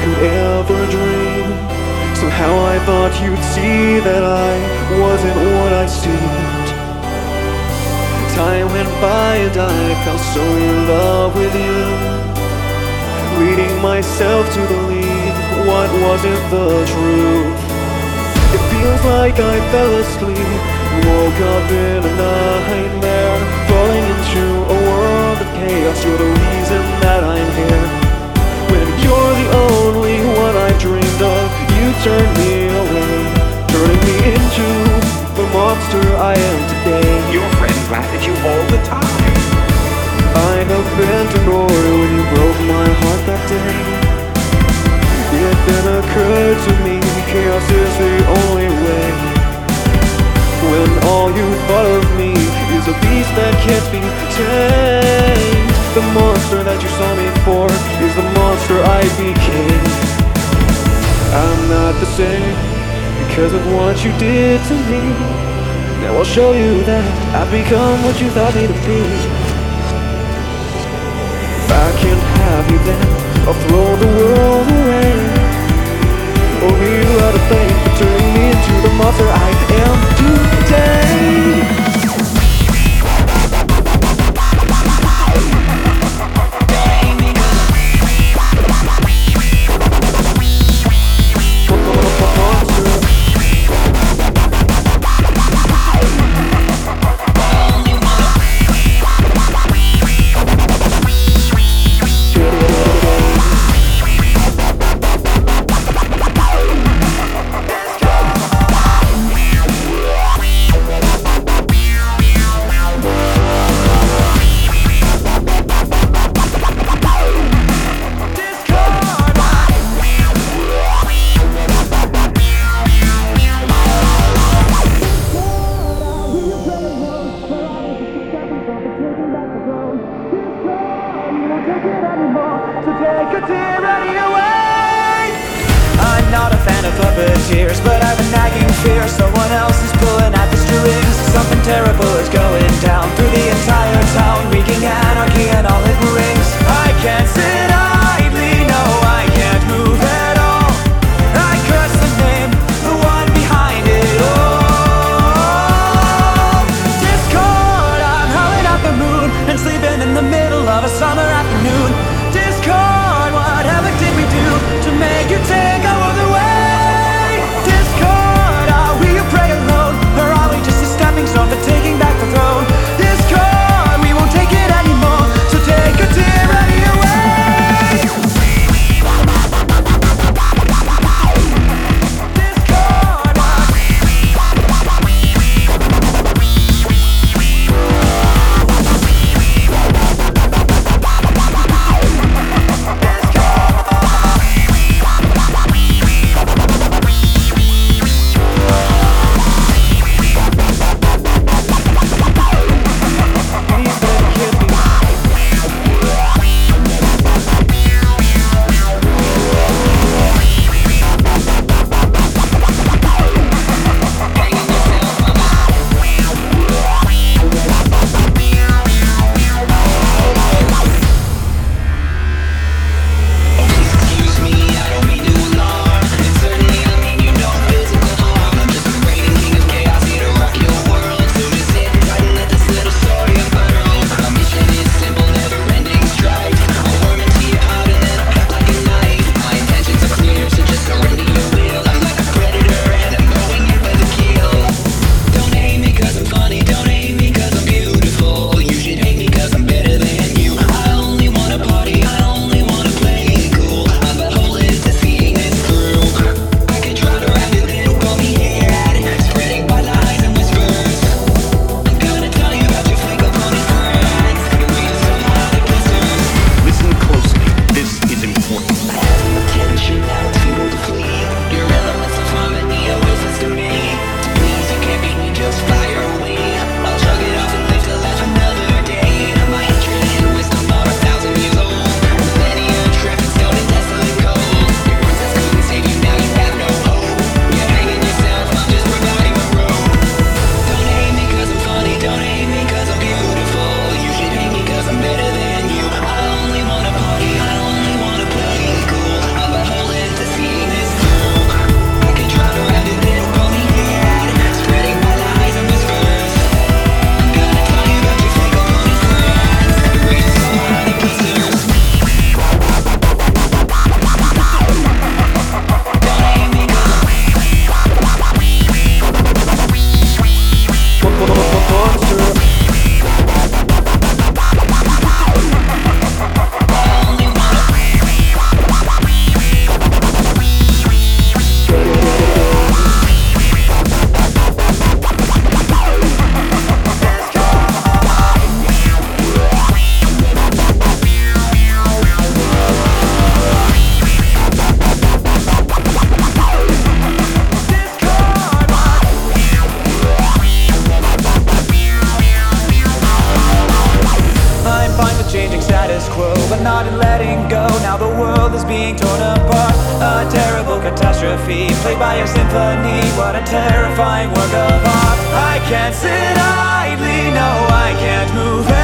could ever dream. Somehow I thought you'd see that I wasn't what I seemed. Time went by and I fell so in love with you, leading myself to believe what wasn't the truth. It feels like I fell asleep, woke up in a nightmare, falling into a world of chaos. You're the reason that I'm here. When you're the only one I dreamed of, you turned me away, turning me into the monster I am today. Your friends laugh at you all the time. I have been to glory when you broke my heart that day. It then occurred to me, chaos is the only way. When all you thought of me is a beast that can't be tamed, the monster that you saw me for is the monster I became. I'm not the same because of what you did to me. Now I'll show you that I've become what you thought me to be. If I can't have you then I'll throw the world away. Oh, you are to blame for turning me into the monster I am today. I'm not a fan of puppeteers, but I have a nagging fear someone else is pulling at the strings. Something terrible is going down through the entire town, wreaking anarchy and all it brings. I can't sit idly, no, I can't move at all. I curse the name, the one behind it all. Discord, I'm howling at the moon and sleeping in the middle of a summer afternoon. Discord, whatever did we do to make you take over the way? Discord, are we a prey alone, or are we just a stepping stone for taking back the throne? Discord, we won't take it anymore. status quo, but not in letting go. Now the world is being torn apart, a terrible catastrophe, played by a symphony. What a terrifying work of art. I can't sit idly, no, I can't move